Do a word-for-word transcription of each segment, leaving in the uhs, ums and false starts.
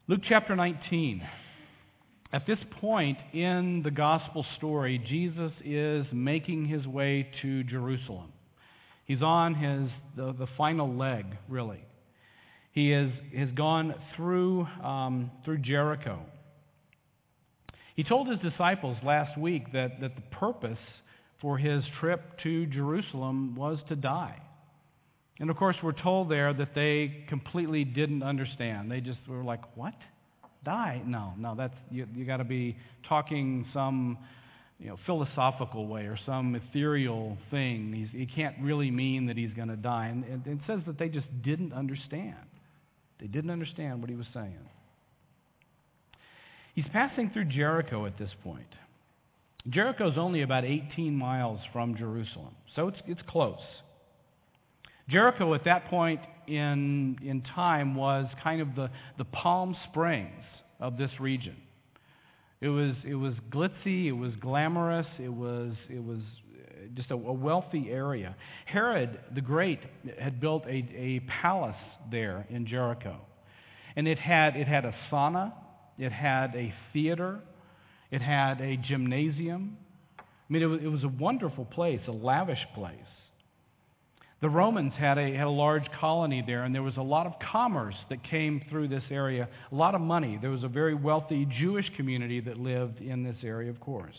Luke chapter nineteen. At this point in the gospel story, Jesus is making his way to Jerusalem. He's on his the, the final leg, really. He is, has gone through, um, through Jericho. He told his disciples last week that, that the purpose for his trip to Jerusalem was to die. And of course, we're told there that they completely didn't understand. They just were like, what? Die? No, no, that's you, you got to be talking some you know, philosophical way or some ethereal thing. He's, he can't really mean that he's going to die. And, and it says that they just didn't understand. They didn't understand what he was saying. He's passing through Jericho at this point. Jericho is only about eighteen miles from Jerusalem, so it's it's close. Jericho at that point in in time was kind of the, the Palm Springs of this region. It was it was glitzy, it was glamorous, it was it was just a, a wealthy area. Herod the Great had built a, a palace there in Jericho, and it had it had a sauna, it had a theater, it had a gymnasium. I mean, it was, it was a wonderful place, a lavish place. The Romans had a, had a large colony there, and there was a lot of commerce that came through this area, a lot of money. There was a very wealthy Jewish community that lived in this area, of course.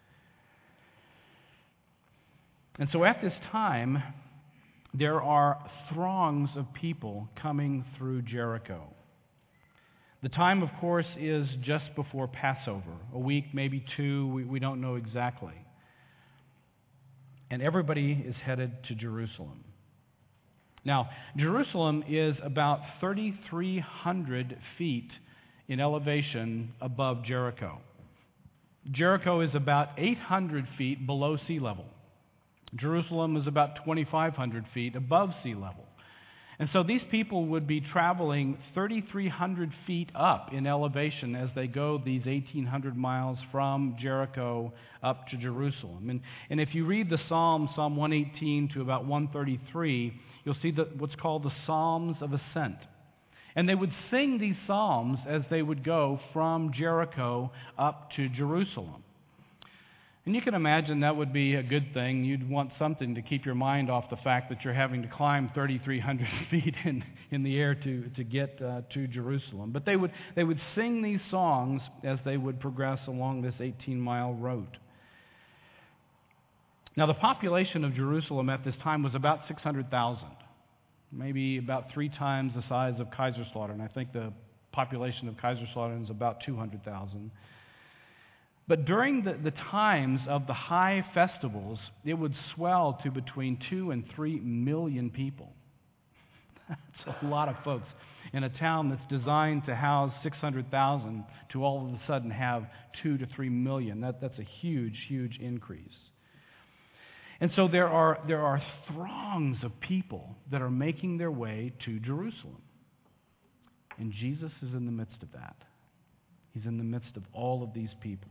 And so at this time, there are throngs of people coming through Jericho. The time, of course, is just before Passover, a week, maybe two, we, we don't know exactly. And everybody is headed to Jerusalem. Now, Jerusalem is about thirty-three hundred feet in elevation above Jericho. Jericho is about eight hundred feet below sea level. Jerusalem is about twenty-five hundred feet above sea level. And so these people would be traveling thirty-three hundred feet up in elevation as they go these eighteen hundred miles from Jericho up to Jerusalem. And, and if you read the Psalm, Psalm one eighteen to about one thirty-three, you'll see the, what's called the Psalms of Ascent. And they would sing these psalms as they would go from Jericho up to Jerusalem. And you can imagine that would be a good thing. You'd want something to keep your mind off the fact that you're having to climb thirty-three hundred feet in, in the air to, to get uh, to Jerusalem. But they would, they would sing these songs as they would progress along this eighteen-mile road. Now, the population of Jerusalem at this time was about six hundred thousand, maybe about three times the size of Kaiserslautern. I think the population of Kaiserslautern is about two hundred thousand. But during the, the times of the high festivals, it would swell to between two and three million people. That's a lot of folks in a town that's designed to house six hundred thousand to all of a sudden have two to three million. That, that's a huge, huge increase. And so there are, there are throngs of people that are making their way to Jerusalem. And Jesus is in the midst of that. He's in the midst of all of these people.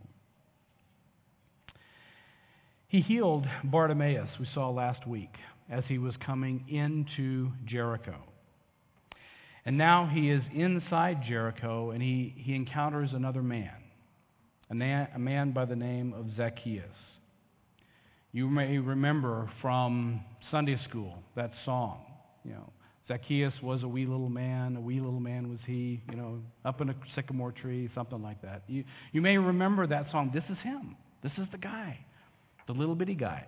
He healed Bartimaeus, we saw last week, as he was coming into Jericho. And now he is inside Jericho, and he, he encounters another man, a, na- a man by the name of Zacchaeus. You may remember from Sunday school that song, you know, Zacchaeus was a wee little man, a wee little man was he, you know, up in a sycamore tree, something like that. You, you may remember that song. This is him. This is the guy. The little bitty guy.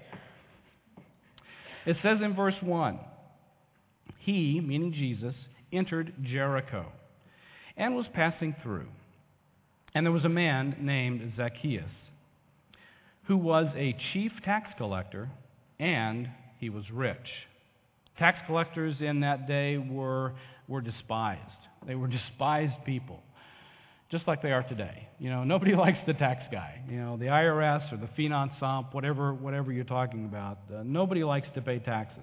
It says in verse one, he, meaning Jesus, entered Jericho and was passing through. And there was a man named Zacchaeus who was a chief tax collector, and he was rich. Tax collectors in that day were, were despised. They were despised people. Just like they are today. You know, nobody likes the tax guy. You know, the I R S or the Finansamt, whatever whatever you're talking about. Uh, nobody likes to pay taxes.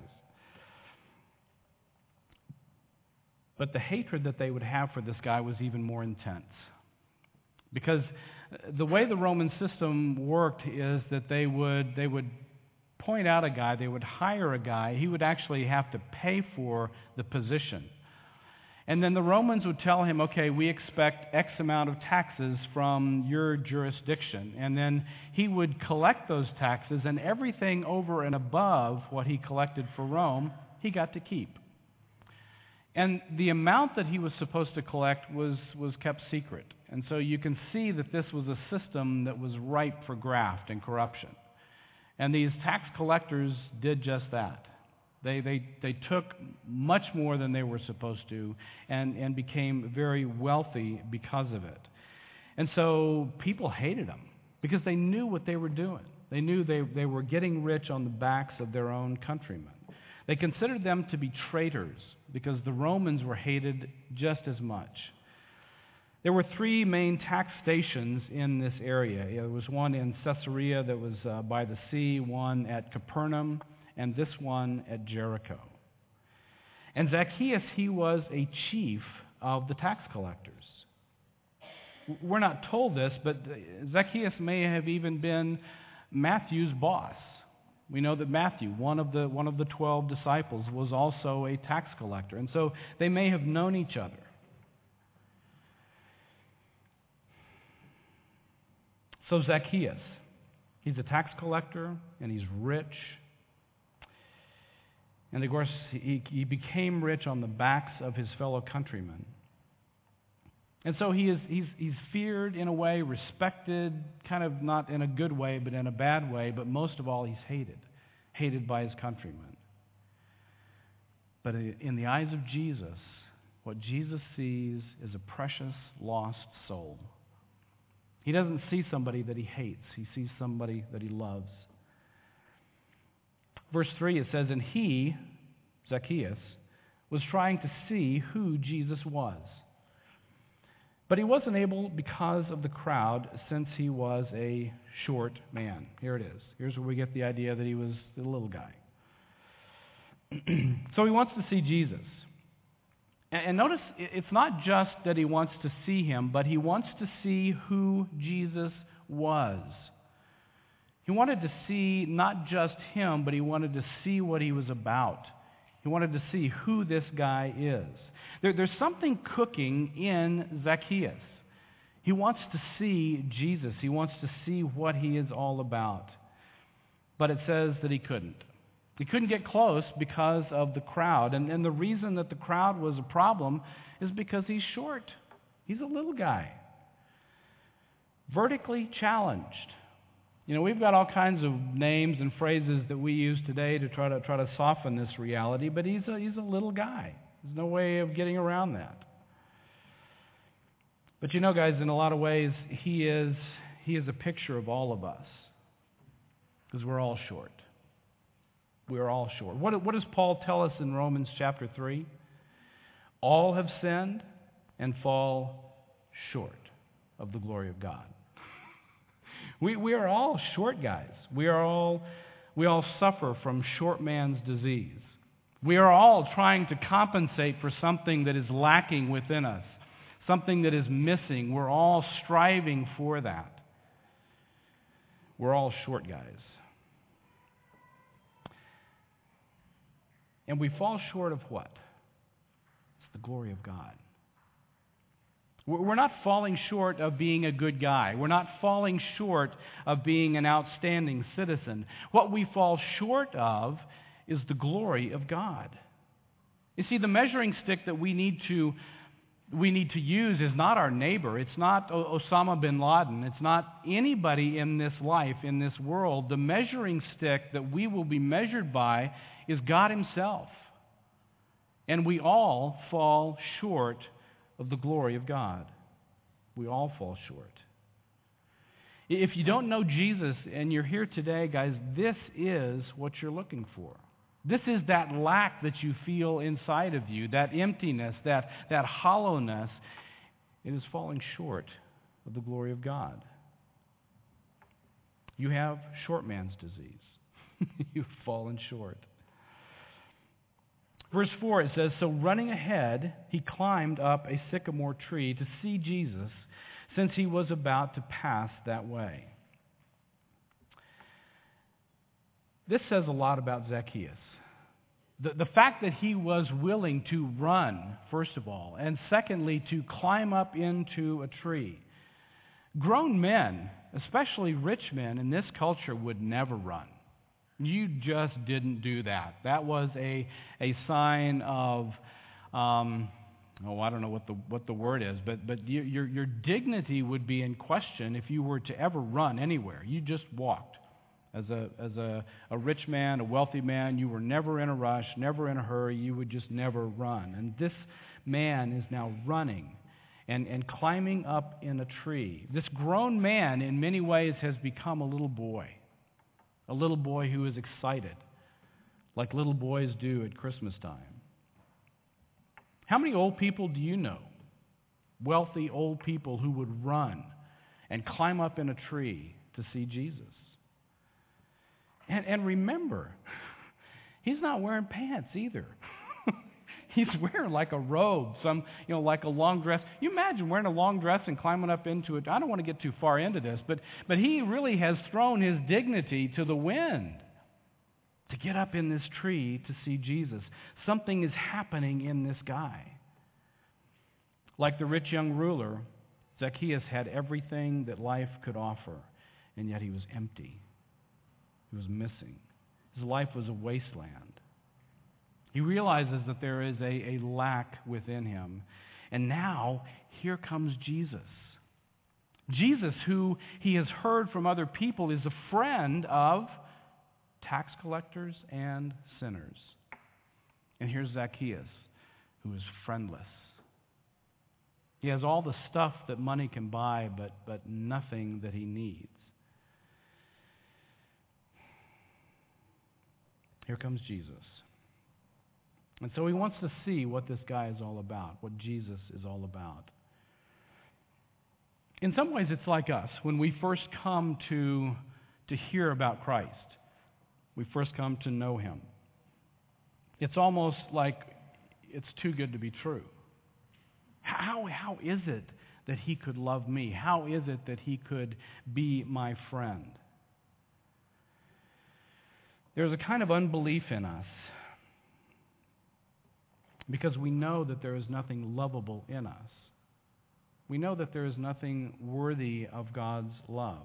But the hatred that they would have for this guy was even more intense. Because the way the Roman system worked is that they would they would point out a guy, they would hire a guy, he would actually have to pay for the position. And then the Romans would tell him, okay, we expect X amount of taxes from your jurisdiction. And then he would collect those taxes, and everything over and above what he collected for Rome, he got to keep. And the amount that he was supposed to collect was, was kept secret. And so you can see that this was a system that was ripe for graft and corruption. And these tax collectors did just that. They, they, they took much more than they were supposed to and, and became very wealthy because of it. And so people hated them because they knew what they were doing. They knew they, they were getting rich on the backs of their own countrymen. They considered them to be traitors because the Romans were hated just as much. There were three main tax stations in this area. There was one in Caesarea that was uh, by the sea, one at Capernaum, and this one at Jericho. And Zacchaeus, he was a chief of the tax collectors. We're not told this, but Zacchaeus may have even been Matthew's boss. We know that Matthew, one of the one of the twelve disciples, was also a tax collector, and so they may have known each other. So Zacchaeus, he's a tax collector, and he's rich. And of course, he, he became rich on the backs of his fellow countrymen. And so he is he's, he's feared in a way, respected, kind of not in a good way, but in a bad way, but most of all, he's hated, hated by his countrymen. But in the eyes of Jesus, what Jesus sees is a precious, lost soul. He doesn't see somebody that he hates. He sees somebody that he loves. Verse three, it says, and he, Zacchaeus, was trying to see who Jesus was. But he wasn't able because of the crowd, since he was a short man. Here it is. Here's where we get the idea that he was a little guy. So he wants to see Jesus. And notice, it's not just that he wants to see him, but he wants to see who Jesus was. He wanted to see not just him, but he wanted to see what he was about. He wanted to see who this guy is. There, there's something cooking in Zacchaeus. He wants to see Jesus. He wants to see what he is all about. But it says that he couldn't. He couldn't get close because of the crowd. And, and the reason that the crowd was a problem is because he's short. He's a little guy. Vertically challenged. You know, we've got all kinds of names and phrases that we use today to try to try to soften this reality, but he's a, he's a little guy. There's no way of getting around that. But you know, guys, in a lot of ways, he is he is a picture of all of us, because we're all short. We're all short. What, what does Paul tell us in Romans chapter three? All have sinned and fall short of the glory of God. We we are all short guys. We are all we all suffer from short man's disease. We are all trying to compensate for something that is lacking within us, something that is missing. We're all striving for that. We're all short guys. And we fall short of what? It's the glory of God. We're not falling short of being a good guy. We're not falling short of being an outstanding citizen. What we fall short of is the glory of God. You see, the measuring stick that we need to we need to use is not our neighbor. It's not Osama bin Laden. It's not anybody in this life, in this world. The measuring stick that we will be measured by is God himself. And we all fall short of the glory of God. We all fall short. If you don't know Jesus and you're here today, guys, this is what you're looking for. This is that lack that you feel inside of you, that emptiness, that, that hollowness. It is falling short of the glory of God. You have short man's disease. You've fallen short. Verse four, it says, so running ahead, he climbed up a sycamore tree to see Jesus, since he was about to pass that way. This says a lot about Zacchaeus. The, the fact that he was willing to run, first of all, and secondly, to climb up into a tree. Grown men, especially rich men in this culture, would never run. You just didn't do that. That was a, a sign of, um, oh, I don't know what the what the word is, but but you, your your dignity would be in question if you were to ever run anywhere. You just walked. As a as a, a rich man, a wealthy man, you were never in a rush, never in a hurry. You would just never run. And this man is now running and, and climbing up in a tree. This grown man, in many ways, has become a little boy. A little boy who is excited, like little boys do at Christmas time. How many old people do you know? Wealthy old people who would run and climb up in a tree to see Jesus. And, and remember, he's not wearing pants either. He's wearing like a robe, some, you know, like a long dress. You imagine wearing a long dress and climbing up into it. I don't want to get too far into this, but, but he really has thrown his dignity to the wind to get up in this tree to see Jesus. Something is happening in this guy. Like the rich young ruler, Zacchaeus had everything that life could offer, and yet he was empty. He was missing. His life was a wasteland. He realizes that there is a, a lack within him. And now, here comes Jesus. Jesus, who he has heard from other people, is a friend of tax collectors and sinners. And here's Zacchaeus, who is friendless. He has all the stuff that money can buy, but, but nothing that he needs. Here comes Jesus. And so he wants to see what this guy is all about, what Jesus is all about. In some ways, it's like us. When we first come to, to hear about Christ, we first come to know him. It's almost like it's too good to be true. How, how is it that he could love me? How is it that he could be my friend? There's a kind of unbelief in us because we know that there is nothing lovable in us. We know that there is nothing worthy of God's love.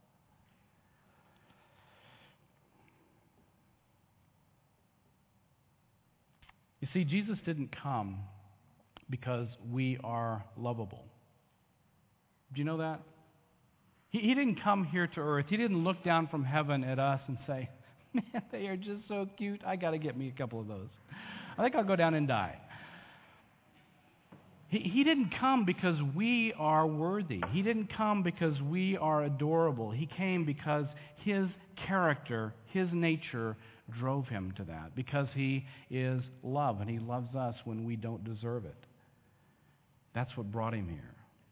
You see, Jesus didn't come because we are lovable. Do you know that? He, he didn't come here to earth. He didn't look down from heaven at us and say, man, they are just so cute. I got to get me a couple of those. I think I'll go down and die. He, he didn't come because we are worthy. He didn't come because we are adorable. He came because his character, his nature drove him to that. Because he is love, and he loves us when we don't deserve it. That's what brought him here.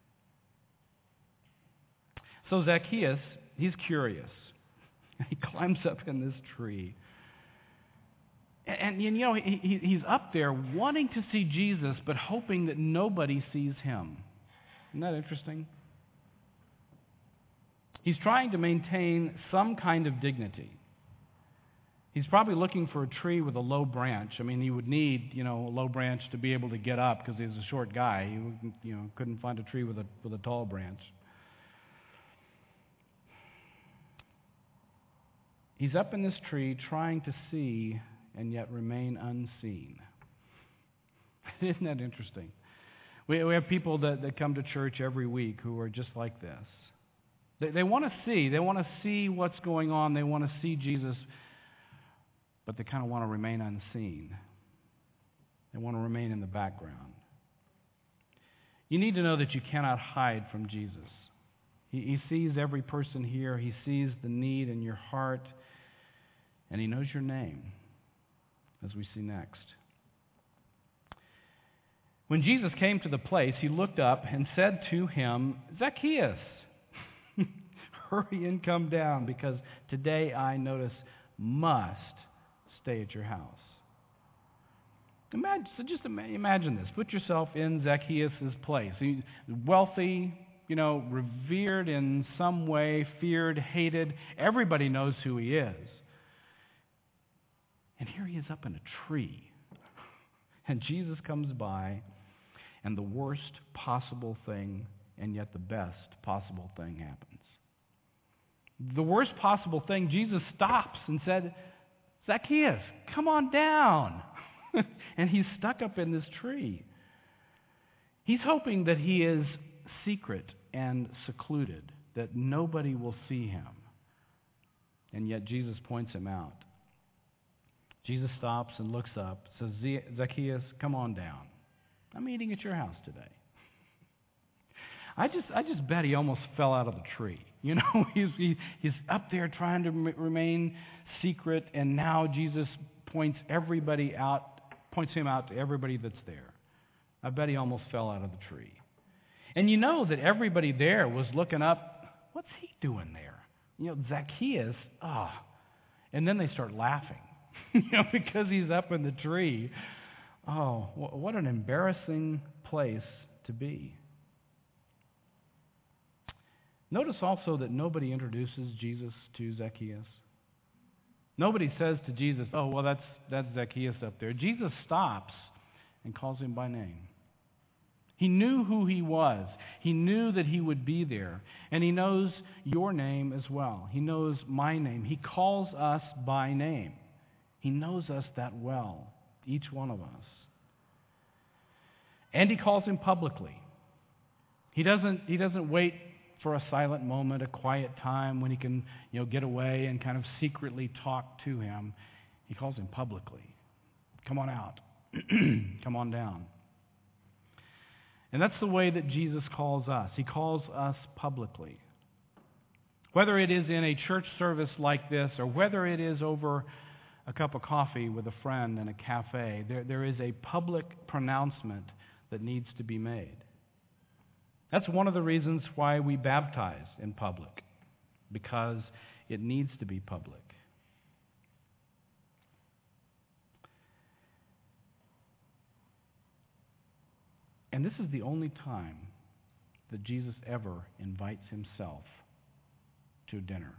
So Zacchaeus, he's curious. He climbs up in this tree. And, and you know, he, he's up there wanting to see Jesus, but hoping that nobody sees him. Isn't that interesting? He's trying to maintain some kind of dignity. He's probably looking for a tree with a low branch. I mean, he would need, you know, a low branch to be able to get up because he's a short guy. He, you know, couldn't find a tree with a with a tall branch. He's up in this tree trying to see and yet remain unseen. Isn't that interesting? We, we have people that, that come to church every week who are just like this. They, they want to see. They want to see what's going on. They want to see Jesus, but they kind of want to remain unseen. They want to remain in the background. You need to know that you cannot hide from Jesus. He, he sees every person here. He sees the need in your heart. And he knows your name, as we see next. When Jesus came to the place, he looked up and said to him, Zacchaeus, hurry and come down, because today I notice must stay at your house. Imagine, so just imagine this. Put yourself in Zacchaeus' place. He's wealthy, you know, revered in some way, feared, hated. Everybody knows who he is. And here he is up in a tree. And Jesus comes by, and the worst possible thing, and yet the best possible thing happens. The worst possible thing, Jesus stops and said, Zacchaeus, come on down. And he's stuck up in this tree. He's hoping that he is secret and secluded, that nobody will see him. And yet Jesus points him out. Jesus stops and looks up, says, Zacchaeus, come on down. I'm eating at your house today. I just I just bet he almost fell out of the tree. You know, he's, he, he's up there trying to m- remain secret, and now Jesus points everybody out, points him out to everybody that's there. I bet he almost fell out of the tree. And you know that everybody there was looking up, what's he doing there? You know, Zacchaeus, ah. Oh. And then they start laughing, you know, because he's up in the tree. Oh, what an embarrassing place to be. Notice also that nobody introduces Jesus to Zacchaeus. Nobody says to Jesus, oh, well, that's, that's Zacchaeus up there. Jesus stops and calls him by name. He knew who he was. He knew that he would be there. And he knows your name as well. He knows my name. He calls us by name. He knows us that well, each one of us. And he calls him publicly. He doesn't, he doesn't wait for a silent moment, a quiet time when he can, you know, get away and kind of secretly talk to him. He calls him publicly. Come on out. Come on down. And that's the way that Jesus calls us. He calls us publicly. Whether it is in a church service like this or whether it is over a cup of coffee with a friend in a cafe, there, there is a public pronouncement that needs to be made. That's one of the reasons why we baptize in public, because it needs to be public. And this is the only time that Jesus ever invites himself to dinner.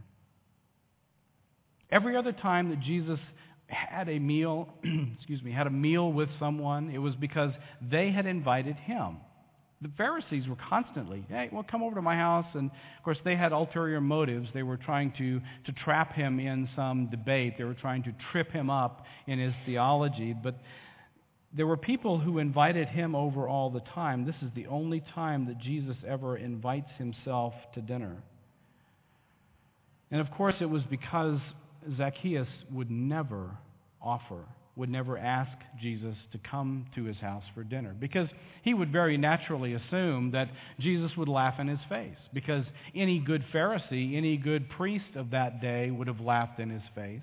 Every other time that Jesus had a meal, excuse me, had a meal with someone, it was because they had invited him. The Pharisees were constantly, hey, well, come over to my house. And, of course, they had ulterior motives. They were trying to, to trap him in some debate. They were trying to trip him up in his theology. But there were people who invited him over all the time. This is the only time that Jesus ever invites himself to dinner. And, of course, it was because Zacchaeus would never offer would never ask Jesus to come to his house for dinner, because he would very naturally assume that Jesus would laugh in his face, because any good Pharisee, any good priest of that day would have laughed in his face.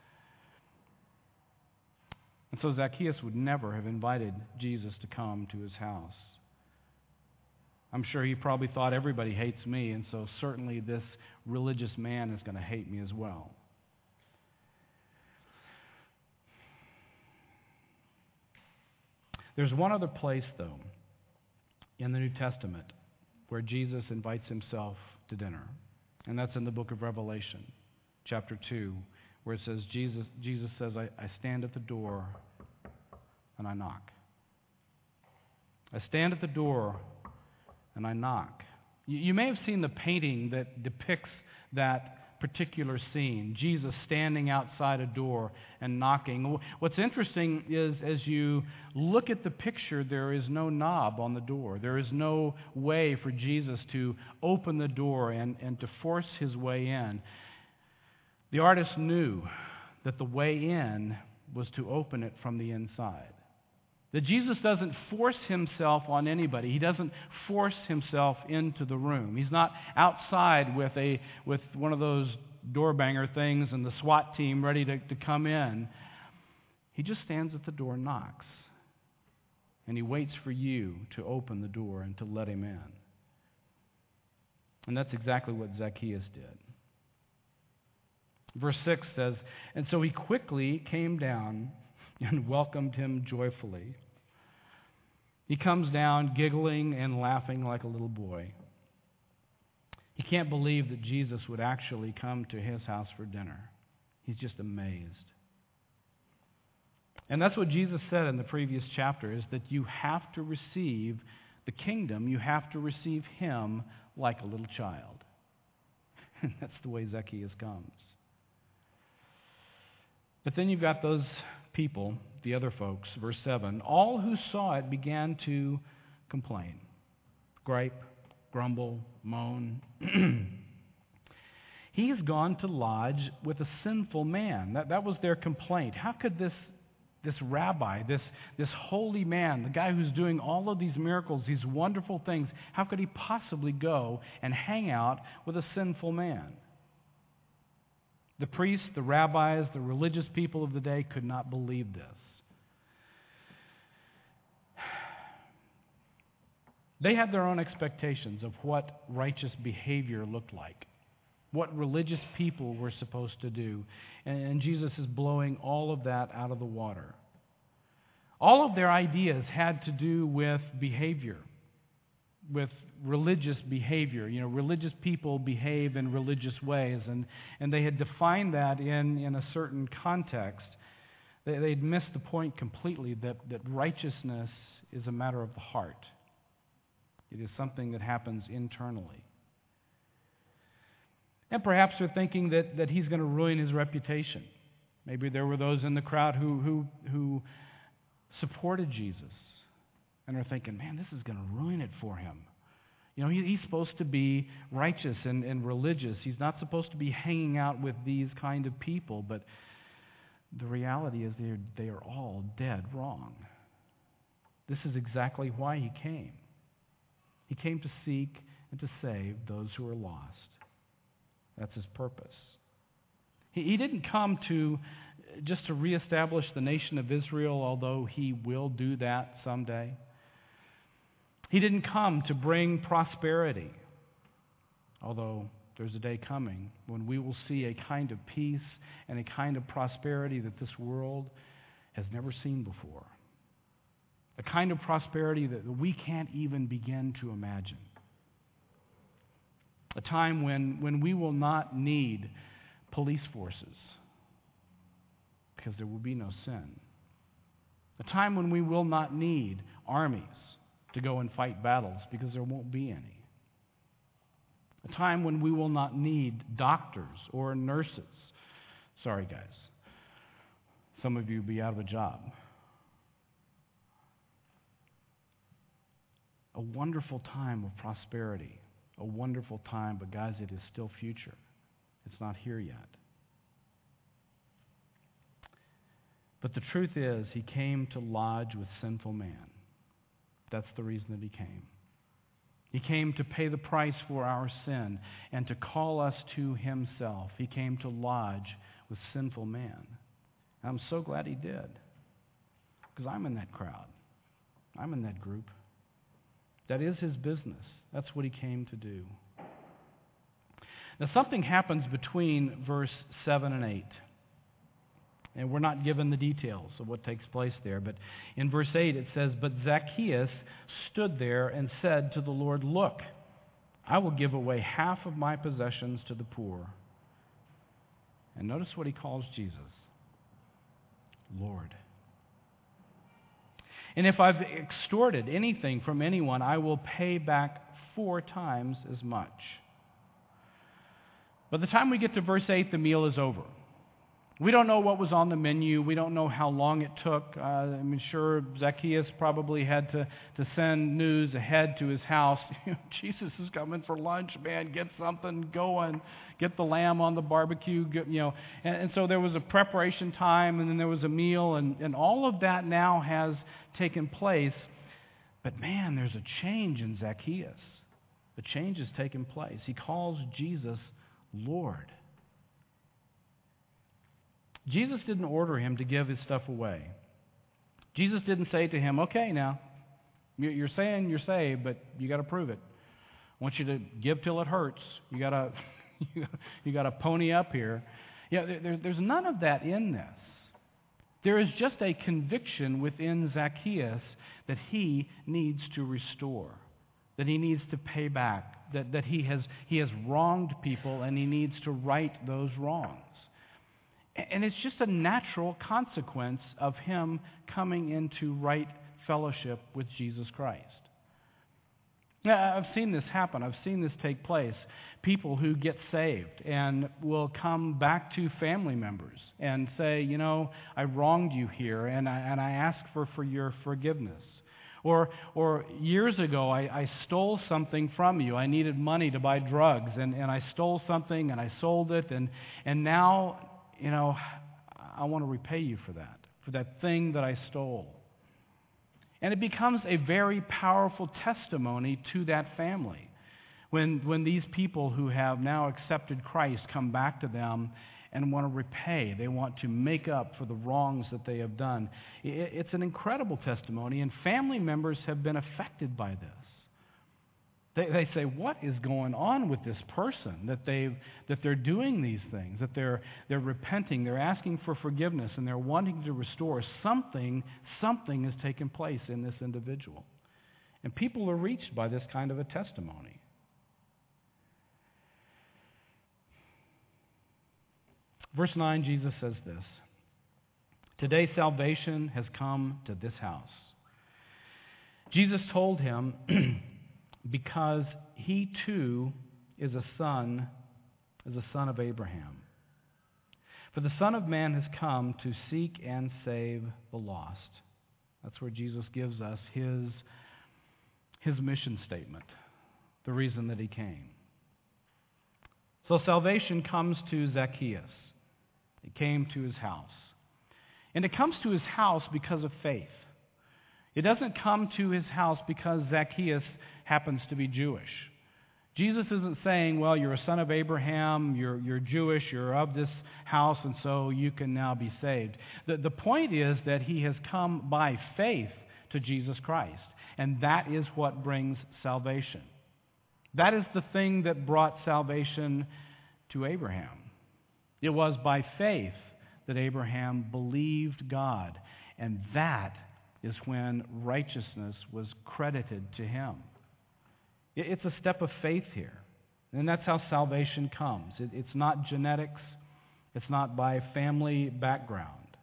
And so Zacchaeus would never have invited Jesus to come to his house. I'm sure he probably thought, everybody hates me, and so certainly this religious man is going to hate me as well. There's one other place, though, in the New Testament where Jesus invites himself to dinner, and that's in the book of Revelation, chapter two, where it says, Jesus, Jesus says, I, I stand at the door and I knock. I stand at the door and I knock. You, you may have seen the painting that depicts that particular scene, Jesus standing outside a door and knocking. What's interesting is, as you look at the picture, there is no knob on the door. There is no way for Jesus to open the door and, and to force his way in. The artist knew that the way in was to open it from the inside. That Jesus doesn't force himself on anybody. He doesn't force himself into the room. He's not outside with a with one of those door banger things and the SWAT team ready to, to come in. He just stands at the door and knocks. And he waits for you to open the door and to let him in. And that's exactly what Zacchaeus did. Verse six says, and so he quickly came down and welcomed him joyfully. He comes down giggling and laughing like a little boy. He can't believe that Jesus would actually come to his house for dinner. He's just amazed. And that's what Jesus said in the previous chapter, is that you have to receive the kingdom, you have to receive him like a little child. And that's the way Zacchaeus comes. But then you've got those people, the other folks, verse seven. All who saw it began to complain, gripe, grumble, moan. He has gone to lodge with a sinful man. That, that was their complaint. How could this, this rabbi, this, this holy man, the guy who's doing all of these miracles, these wonderful things, how could he possibly go and hang out with a sinful man? The priests, the rabbis, the religious people of the day could not believe this. They had their own expectations of what righteous behavior looked like, what religious people were supposed to do. And Jesus is blowing all of that out of the water. All of their ideas had to do with behavior, with religious behavior. You know, religious people behave in religious ways, and, and they had defined that in, in a certain context. They, they'd missed the point completely that, that righteousness is a matter of the heart. It is something that happens internally. And perhaps they're thinking that, that he's going to ruin his reputation. Maybe there were those in the crowd who, who, who supported Jesus and are thinking, man, this is going to ruin it for him. You know, he, he's supposed to be righteous and, and religious. He's not supposed to be hanging out with these kind of people. But the reality is they're, they are all dead wrong. This is exactly why he came. He came to seek and to save those who are lost. That's his purpose. He, he didn't come to just to reestablish the nation of Israel, although he will do that someday. He didn't come to bring prosperity, although there's a day coming when we will see a kind of peace and a kind of prosperity that this world has never seen before. A kind of prosperity that we can't even begin to imagine. A time when, when we will not need police forces because there will be no sin. A time when we will not need armies to go and fight battles because there won't be any. A time when we will not need doctors or nurses. Sorry, guys. Some of you will be out of a job. A wonderful time of prosperity. A wonderful time, but guys, it is still future. It's not here yet. But the truth is, he came to lodge with sinful man. That's the reason that he came. He came to pay the price for our sin and to call us to himself. He came to lodge with sinful man. And I'm so glad he did, because I'm in that crowd. I'm in that group. That is his business. That's what he came to do. Now, something happens between verse seven and eight. And we're not given the details of what takes place there. But in verse eight it says, "But Zacchaeus stood there and said to the Lord, 'Look, I will give away half of my possessions to the poor.'" And notice what he calls Jesus. Lord. "And if I've extorted anything from anyone, I will pay back four times as much." By the time we get to verse eight, the meal is over. We don't know what was on the menu. We don't know how long it took. Uh, I'm sure Zacchaeus probably had to, to send news ahead to his house. Jesus is coming for lunch, man. Get something going. Get the lamb on the barbecue. Get, you know. And, and so there was a preparation time, and then there was a meal, and, and all of that now has taken place. But man, there's a change in Zacchaeus. A change has taken place. He calls Jesus Lord. Jesus didn't order him to give his stuff away. Jesus didn't say to him, "Okay, now, you're saying you're saved, but you got to prove it. I want you to give till it hurts. You got to, you got to pony up here." Yeah, there, there's none of that in this. There is just a conviction within Zacchaeus that he needs to restore, that he needs to pay back, that, that he has he has wronged people and he needs to right those wrongs. And it's just a natural consequence of him coming into right fellowship with Jesus Christ. Now, I've seen this happen. I've seen this take place. People who get saved and will come back to family members and say, you know, I wronged you here, and I, and I ask for, for your forgiveness. Or, or years ago, I, I stole something from you. I needed money to buy drugs, and, and I stole something, and I sold it, and, and now, you know, I want to repay you for that, for that thing that I stole. And it becomes a very powerful testimony to that family. When, when these people who have now accepted Christ come back to them and want to repay, they want to make up for the wrongs that they have done. It, it's an incredible testimony, and family members have been affected by this. They, they say, what is going on with this person that they've that they're doing these things, that they're they're repenting, they're asking for forgiveness, and they're wanting to restore something. Something has taken place in this individual, and people are reached by this kind of a testimony. Verse nine, Jesus says this: "Today salvation has come to this house." Jesus told him, because he too is a son, is a son of Abraham. For the Son of Man has come to seek and save the lost. That's where Jesus gives us his, his mission statement, the reason that he came. So salvation comes to Zacchaeus. It came to his house. And it comes to his house because of faith. It doesn't come to his house because Zacchaeus happens to be Jewish. Jesus isn't saying, well, you're a son of Abraham, you're, you're Jewish, you're of this house, and so you can now be saved. The, the point is that he has come by faith to Jesus Christ, and that is what brings salvation. That is the thing that brought salvation to Abraham. It was by faith that Abraham believed God, and that is when righteousness was credited to him. It's a step of faith here. And that's how salvation comes. It, it's not genetics. It's not by family background.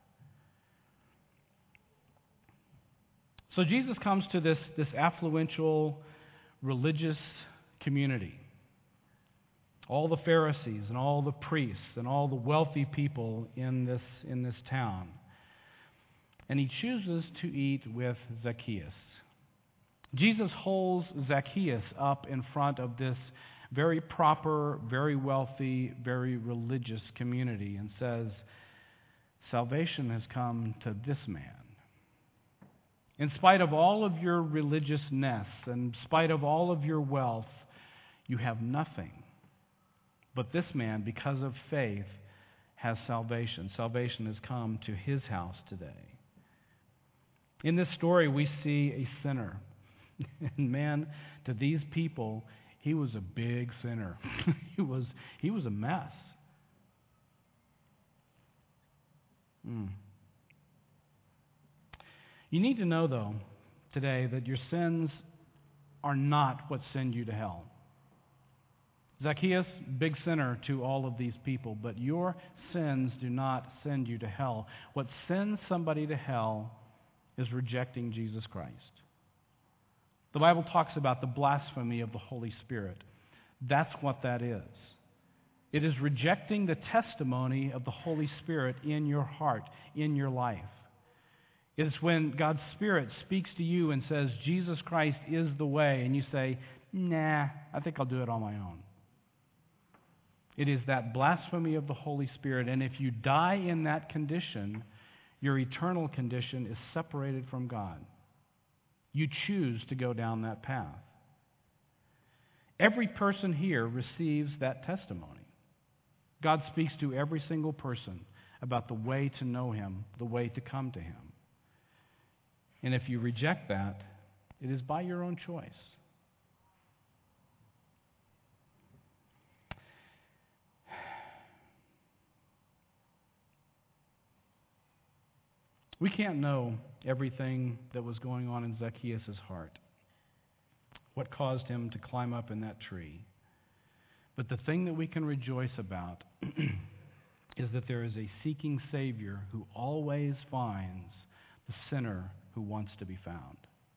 So Jesus comes to this, this affluential religious community. All the Pharisees and all the priests and all the wealthy people in this, in this town. And he chooses to eat with Zacchaeus. Jesus holds Zacchaeus up in front of this very proper, very wealthy, very religious community and says, salvation has come to this man. In spite of all of your religiousness, in spite of all of your wealth, you have nothing. But this man, because of faith, has salvation. Salvation has come to his house today. In this story, we see a sinner. And man, to these people, he was a big sinner. he was he was a mess. Mm. You need to know, though, today, that your sins are not what send you to hell. Zacchaeus, big sinner to all of these people, but your sins do not send you to hell. What sends somebody to hell is rejecting Jesus Christ. The Bible talks about the blasphemy of the Holy Spirit. That's what that is. It is rejecting the testimony of the Holy Spirit in your heart, in your life. It is when God's Spirit speaks to you and says, Jesus Christ is the way, and you say, nah, I think I'll do it on my own. It is that blasphemy of the Holy Spirit, and if you die in that condition, your eternal condition is separated from God. You choose to go down that path. Every person here receives that testimony. God speaks to every single person about the way to know him, the way to come to him. And if you reject that, it is by your own choice. We can't know everything that was going on in Zacchaeus' heart, what caused him to climb up in that tree. But the thing that we can rejoice about is that there is a seeking Savior who always finds the sinner who wants to be found.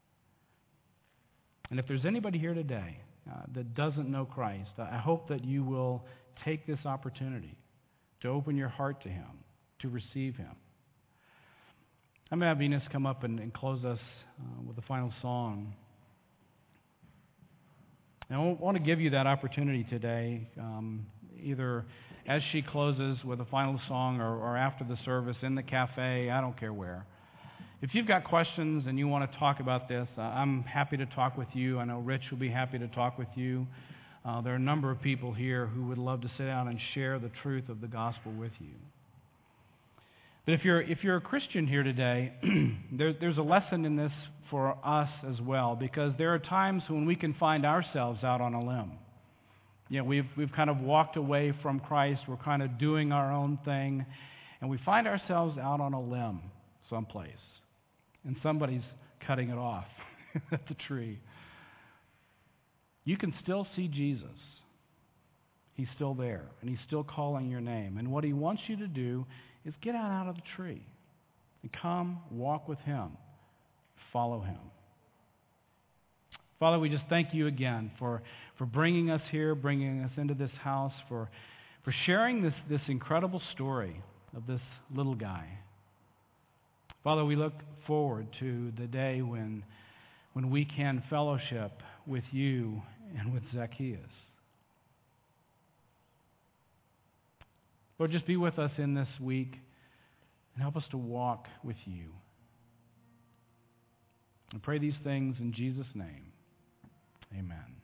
And if there's anybody here today uh, that doesn't know Christ, I hope that you will take this opportunity to open your heart to Him, to receive Him. I'm going to have Venus come up and, and close us uh, with the final song. And I want to give you that opportunity today, um, either as she closes with a final song or, or after the service in the cafe, I don't care where. If you've got questions and you want to talk about this, uh, I'm happy to talk with you. I know Rich will be happy to talk with you. Uh, there are a number of people here who would love to sit down and share the truth of the gospel with you. But if you're if you're a Christian here today, there, there's a lesson in this for us as well, because there are times when we can find ourselves out on a limb. You know, we've we've kind of walked away from Christ. We're kind of doing our own thing, and we find ourselves out on a limb someplace, and somebody's cutting it off at the tree. You can still see Jesus. He's still there, and He's still calling your name. And what He wants you to do is get out, out of the tree and come walk with Him. Follow Him. Father, we just thank You again for, for bringing us here, bringing us into this house, for, for sharing this, this incredible story of this little guy. Father, we look forward to the day when, when we can fellowship with You and with Zacchaeus. Lord, just be with us in this week and help us to walk with You. I pray these things in Jesus' name. Amen.